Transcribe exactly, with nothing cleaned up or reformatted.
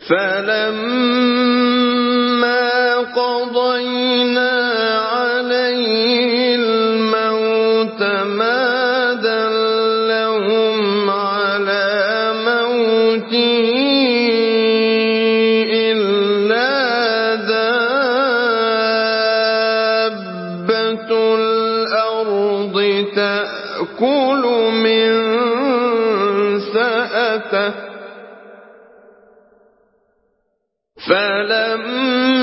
فَلَمَّا قَضَيْنَا عَلَيْهِ الْمَوْتَ مَا دَلَّهُمْ عَلَىٰ مَوْتِهِ إِلَّا دَابَّةُ الْأَرْضِ تَأْكُلُ مِن سَأَتَهُ فَلَمَّا